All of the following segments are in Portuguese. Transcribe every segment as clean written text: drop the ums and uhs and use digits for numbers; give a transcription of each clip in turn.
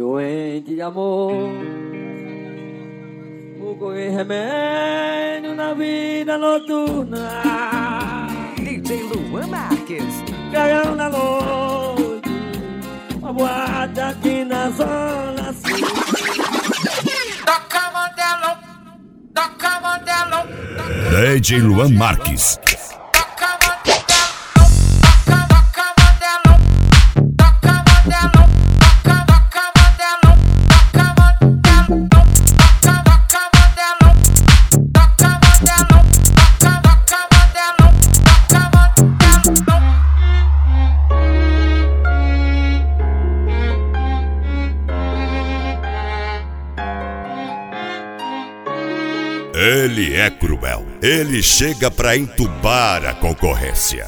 Doente de amor, vou correr remédio na vida noturna. DJ Luan Marques. Caião na noite, uma boate aqui na zona sul. Toca modelo, toca modelo. DJ Luan Marques. Ele é cruel, ele chega pra entubar a concorrência.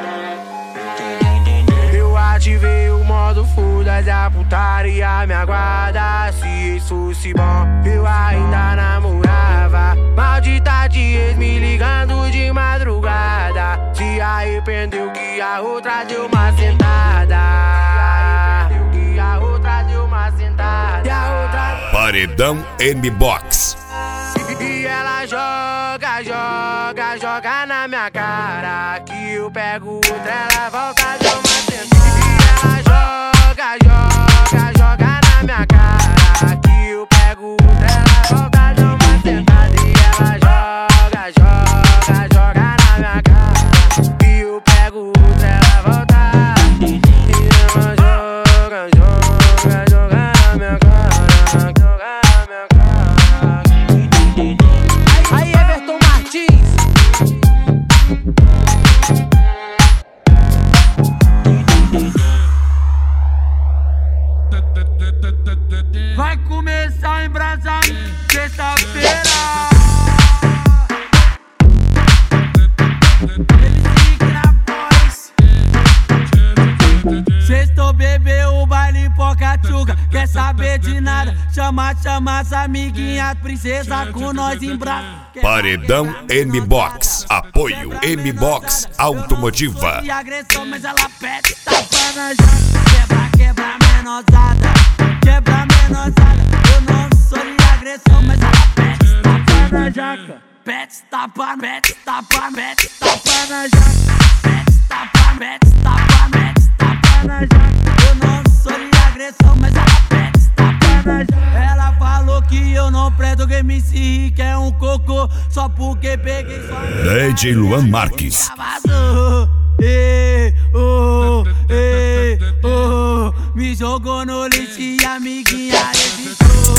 Eu ativei o modo foda, a putaria me aguarda. Se isso fosse bom, eu ainda namorava. Maldita de ex me ligando de madrugada. Se arrependeu que a outra deu uma sentada. Que a outra deu uma sentada. E a outra... Paredão M-Box. E ela joga, joga, joga na minha cara. Que eu pego outra, ela volta de uma sentada. E ela joga, joga, joga na minha cara. Que eu pego outra, ela volta de uma sentada. E ela joga, joga, joga na minha cara. Que eu pego outra, ela volta. E ela joga, joga, joga na minha cara. Joga na minha cara. Aí, Everton Martins. Vai começar a embrasar sexta-feira. Ele fica na voz. Sextou, bebeu o baile Pocatuca. Quer saber de nada? Chama as amiguinhas, princesa com nós em braço. Paredão M-Box. Apoio M-Box Automotiva. E agressão, mas ela pede tapa na jaca. Quebra, quebra, menosada. Quebra, menosada. Eu não sou de agressão, mas ela pede tapa na jaca. Pede tapa, pede tapa, pede tapa na jaca. Pede tapa, pede tapa, pede tapa na jaca. Eu não sou de agressão, mas ela pede tapa na jaca. Ela falou que eu não presto, que MC Rick é um cocô. Só porque peguei só... DJ Luan Marques. Me jogou no lixo e a amiguinha evitou.